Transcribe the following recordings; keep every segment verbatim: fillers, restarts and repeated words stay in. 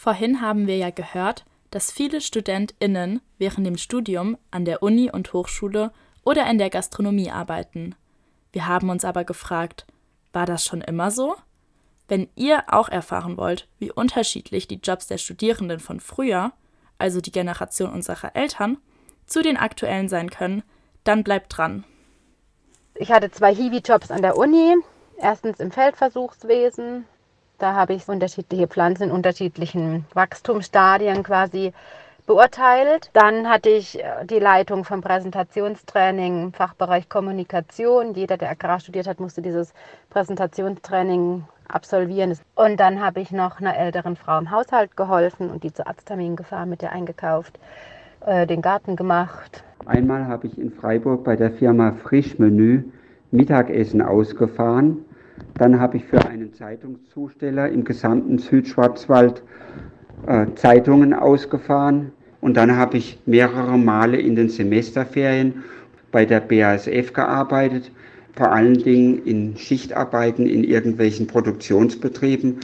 Vorhin haben wir ja gehört, dass viele StudentInnen während dem Studium an der Uni und Hochschule oder in der Gastronomie arbeiten. Wir haben uns aber gefragt, war das schon immer so? Wenn ihr auch erfahren wollt, wie unterschiedlich die Jobs der Studierenden von früher, also die Generation unserer Eltern, zu den aktuellen sein können, dann bleibt dran. Ich hatte zwei Hiwi-Jobs an der Uni. Erstens im Feldversuchswesen. Da habe ich unterschiedliche Pflanzen in unterschiedlichen Wachstumsstadien quasi beurteilt. Dann hatte ich die Leitung vom Präsentationstraining im Fachbereich Kommunikation. Jeder, der Agrar studiert hat, musste dieses Präsentationstraining absolvieren. Und dann habe ich noch einer älteren Frau im Haushalt geholfen und die zu Arztterminen gefahren, mit der eingekauft, äh, den Garten gemacht. Einmal habe ich in Freiburg bei der Firma Frischmenü Mittagessen ausgefahren. Dann habe ich für einen Zeitungszusteller im gesamten Südschwarzwald äh, Zeitungen ausgefahren. Und dann habe ich mehrere Male in den Semesterferien bei der B A S F gearbeitet, vor allen Dingen in Schichtarbeiten in irgendwelchen Produktionsbetrieben.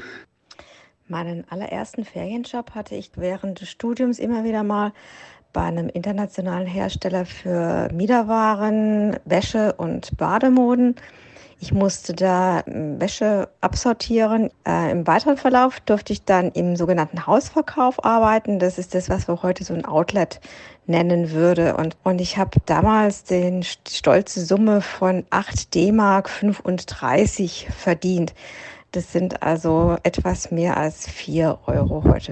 Meinen allerersten Ferienjob hatte ich während des Studiums immer wieder mal bei einem internationalen Hersteller für Miederwaren, Wäsche und Bademoden. Ich musste da Wäsche absortieren. Äh, Im weiteren Verlauf durfte ich dann im sogenannten Hausverkauf arbeiten. Das ist das, was wir heute so ein Outlet nennen würde. Und, und ich habe damals den stolze Summe von acht D-Mark fünfunddreißig verdient. Das sind also etwas mehr als vier Euro heute.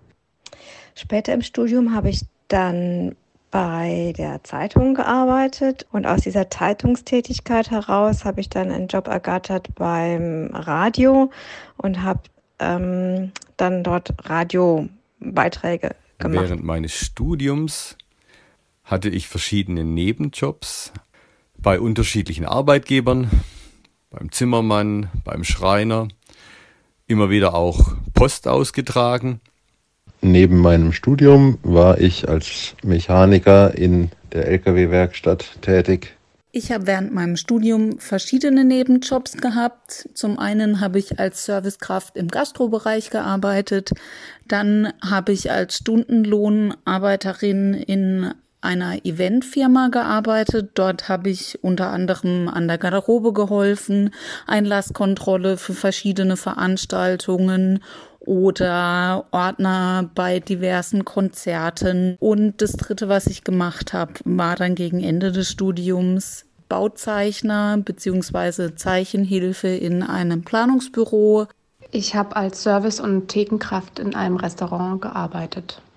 Später im Studium habe ich dann bei der Zeitung gearbeitet und aus dieser Zeitungstätigkeit heraus habe ich dann einen Job ergattert beim Radio und habe ähm, dann dort Radiobeiträge gemacht. Während meines Studiums hatte ich verschiedene Nebenjobs bei unterschiedlichen Arbeitgebern, beim Zimmermann, beim Schreiner, immer wieder auch Post ausgetragen. Neben meinem Studium war ich als Mechaniker in der L K W-Werkstatt tätig. Ich habe während meinem Studium verschiedene Nebenjobs gehabt. Zum einen habe ich als Servicekraft im Gastrobereich gearbeitet. Dann habe ich als Stundenlohnarbeiterin in einer Eventfirma gearbeitet. Dort habe ich unter anderem an der Garderobe geholfen, Einlasskontrolle für verschiedene Veranstaltungen oder Ordner bei diversen Konzerten. Und das Dritte, was ich gemacht habe, war dann gegen Ende des Studiums Bauzeichner bzw. Zeichenhilfe in einem Planungsbüro. Ich habe als Service- und Thekenkraft in einem Restaurant gearbeitet.